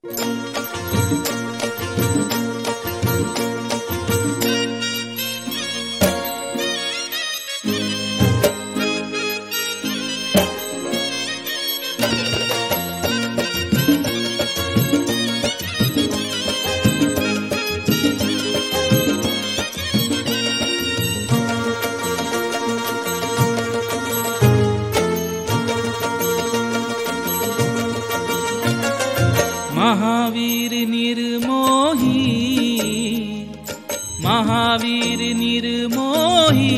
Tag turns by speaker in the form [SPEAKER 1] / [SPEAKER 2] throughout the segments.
[SPEAKER 1] महावीर निर्मोही, महावीर निर्मोही,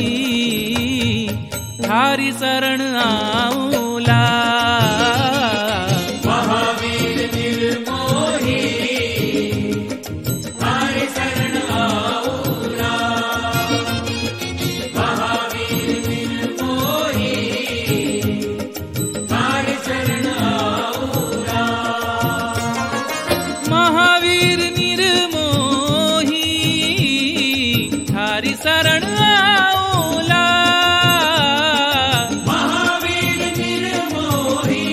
[SPEAKER 1] थारी शरण आऊला।
[SPEAKER 2] महावीर निर्मोही, थारी शरण आऊला। महावीर निर्मोही, थारी शरण आऊला।
[SPEAKER 1] महावीर निर्मोही, थारी शरण आऊला।
[SPEAKER 2] महावीर निर्मोही,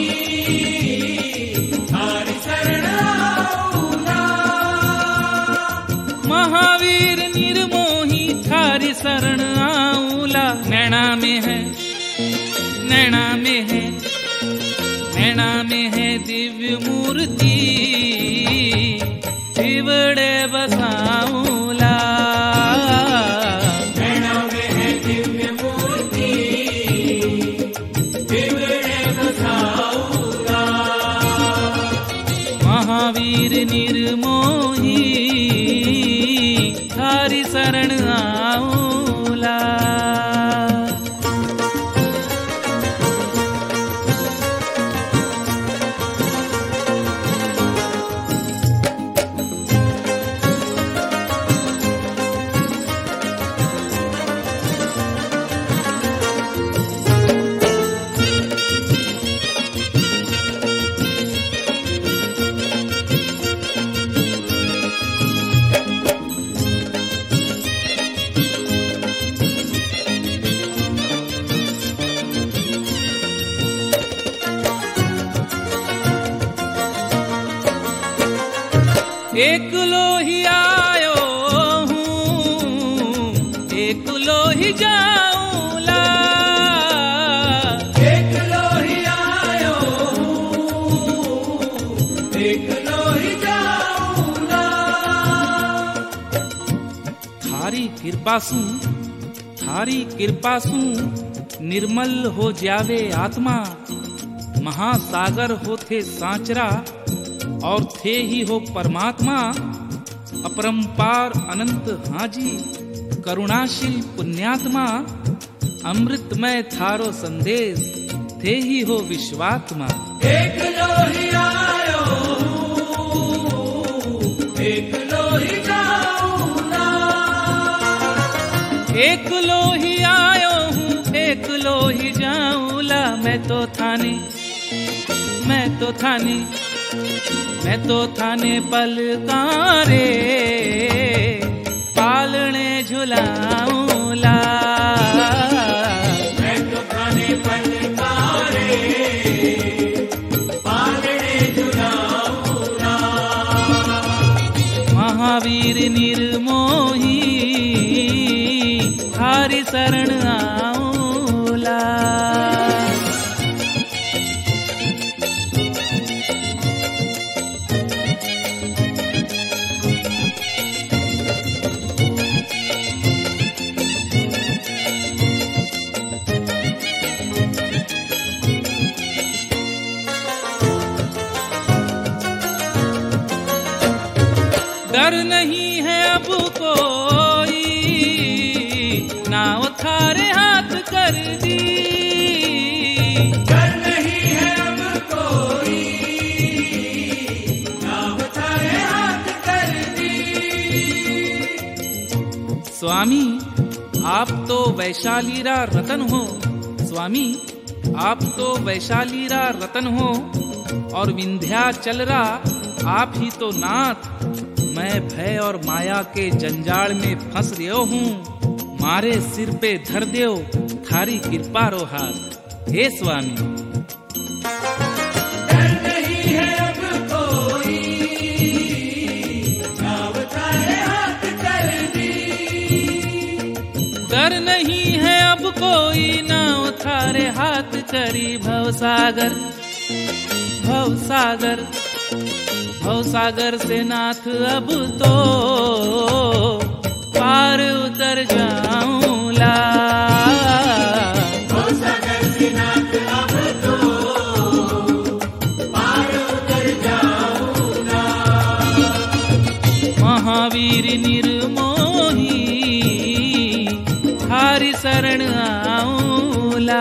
[SPEAKER 2] थारी शरण आऊला।
[SPEAKER 1] महावीर निर्मोही, थारी शरण आऊला। नैना में है, नैना में है, नैना में है दिव्य मूर्ति, दिवड़े बसाऊला।
[SPEAKER 2] नैना में है दिव्य मूर्ति, दिवड़े बसाऊला।
[SPEAKER 1] महावीर निर्मोही, थारी शरण आऊला। एक लोही आयो हूँ, एक लोही जाऊला।
[SPEAKER 2] एक लोही आयो हूँ, एक लोही जाऊला।
[SPEAKER 1] थारी कृपासु, थारी कृपासु निर्मल हो जावे आत्मा। महासागर होथे सांचरा, और थे ही हो परमात्मा। अपरंपार अनंत हाजी, करुणाशील पुण्यात्मा। अमृतमय थारो संदेश, थे ही हो विश्वात्मा।
[SPEAKER 2] एक लोही आयो हूँ, एक लोही जाऊला।
[SPEAKER 1] एक लोही आयो हूँ, एक लोही जाऊला। मैं तो थाने, मैं तो थाने, मैं तो थाने पलकारे, पालने झुलाऊला।
[SPEAKER 2] मैं तो थाने पलकारे, पालने झुलाऊला।
[SPEAKER 1] महावीर निर्मोही, थारी शरण आऊला। डर नहीं है अब कोई, नाव थारे हाथ कर दी।
[SPEAKER 2] डर नहीं है अब कोई, नाव थारे हाथ कर दी।
[SPEAKER 1] स्वामी आप तो वैशालीरा रतन हो, स्वामी आप तो वैशालीरा रतन हो, और विंध्याचलरा आप ही तो नाथ। मैं भय और माया के जंजाल में फंस रहो हूँ, मारे सिर पे धर देओ थारी कृपा रो हाथ, हे स्वामी।
[SPEAKER 2] डर नहीं है अब कोई,
[SPEAKER 1] करी भवसागर, भवसागर, भवसागर से नाथ अब तो पार उतर जाऊं ला।
[SPEAKER 2] भवसागर से नाथ अब तो पार उतर जाऊं ना।
[SPEAKER 1] महावीर निर्मोही थारी शरण आऊं ला।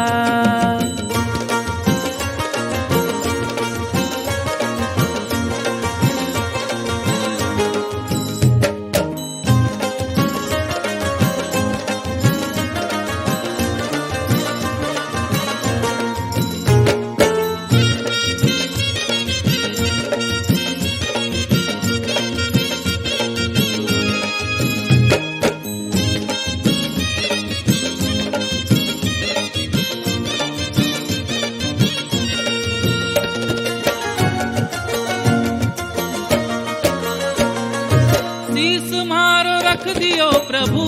[SPEAKER 1] शीस मारो रख दियो प्रभु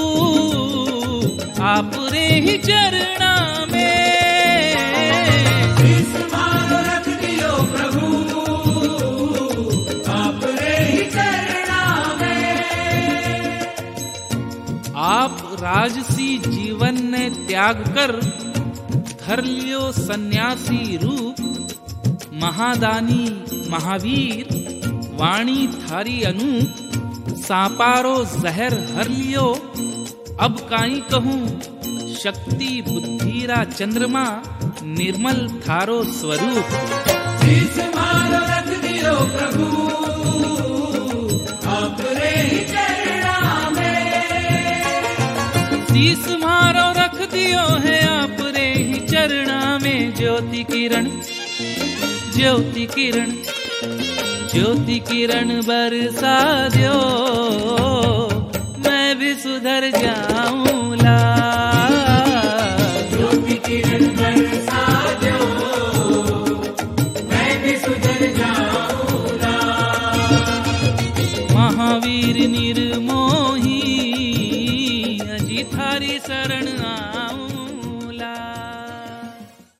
[SPEAKER 1] आप रे ही चरणा में।
[SPEAKER 2] शीस मारो रख दियो प्रभु आप रे ही चरणा में।
[SPEAKER 1] आप राजसी जीवन ने त्याग कर धर लियो सन्यासी रूप। महादानी महावीर वाणी थारी अनूप। सांपारो जहर हर लियो अब काई कहूं। शक्ति बुद्धिरा चंद्रमा निर्मल थारो स्वरूप।
[SPEAKER 2] शीस मारो रख दियो प्रभु आप रे ही चरणा में।
[SPEAKER 1] शीस मारो रख दियो है आप रे ही चरणा में। ज्योति किरण, ज्योति किरण, ज्योति किरण बरसा दो मैं भी सुधर जा।